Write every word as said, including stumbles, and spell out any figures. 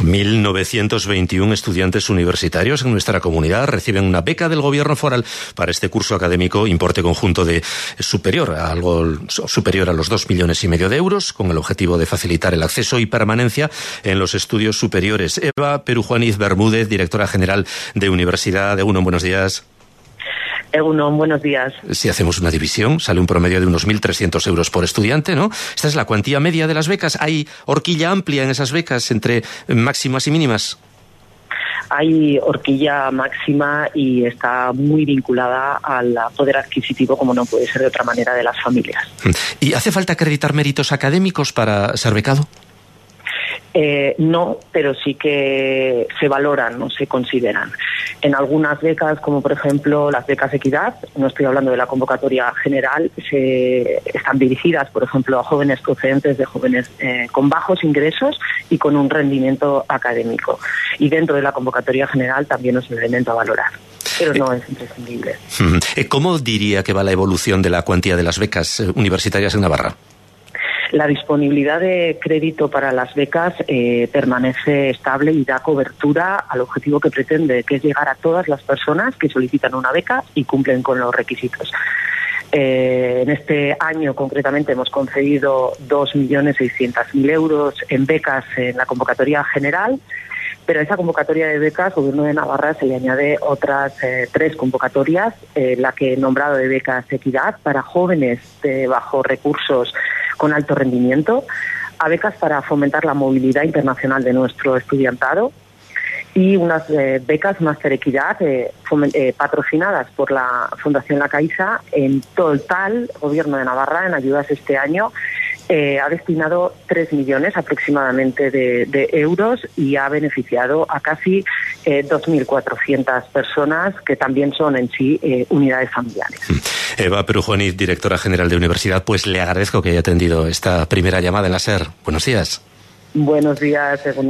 mil novecientos veintiuno estudiantes universitarios en nuestra comunidad reciben una beca del gobierno foral para este curso académico, importe conjunto de superior a algo superior a los dos millones y medio de euros, con el objetivo de facilitar el acceso y permanencia en los estudios superiores. Eva Perujuaniz Bermúdez, directora general de Universidad de UNOM, buenos días. Egunon, buenos días. Si hacemos una división, sale un promedio de unos mil trescientos euros por estudiante, ¿no? Esta es la cuantía media de las becas. ¿Hay horquilla amplia en esas becas entre máximas y mínimas? Hay horquilla máxima y está muy vinculada al poder adquisitivo, como no puede ser de otra manera, de las familias. ¿Y hace falta acreditar méritos académicos para ser becado? Eh, no, pero sí que se valoran, no se consideran. En algunas becas, como por ejemplo las becas Equidad, no estoy hablando de la convocatoria general, se están dirigidas, por ejemplo, a jóvenes procedentes de jóvenes eh, con bajos ingresos y con un rendimiento académico. Y dentro de la convocatoria general también es un elemento a valorar, pero no es imprescindible. ¿Cómo diría que va la evolución de la cuantía de las becas universitarias en Navarra? La disponibilidad de crédito para las becas eh, permanece estable y da cobertura al objetivo que pretende, que es llegar a todas las personas que solicitan una beca y cumplen con los requisitos. Eh, en este año concretamente hemos concedido dos millones seiscientos mil euros en becas en la convocatoria general, pero a esa convocatoria de becas, Gobierno de Navarra, se le añade otras eh, tres convocatorias, eh, la que he nombrado de becas Equidad para jóvenes de bajos recursos con alto rendimiento, a becas para fomentar la movilidad internacional de nuestro estudiantado y unas eh, becas Máster Equidad eh, eh, patrocinadas por la Fundación La Caixa. En total, Gobierno de Navarra, en ayudas este año, eh, ha destinado tres millones aproximadamente de, de euros y ha beneficiado a casi eh, dos mil cuatrocientas personas que también son en sí eh, unidades familiares. Eva Perujuaniz, directora general de Universidad, pues le agradezco que haya atendido esta primera llamada en la SER. Buenos días. Buenos días, Egunon.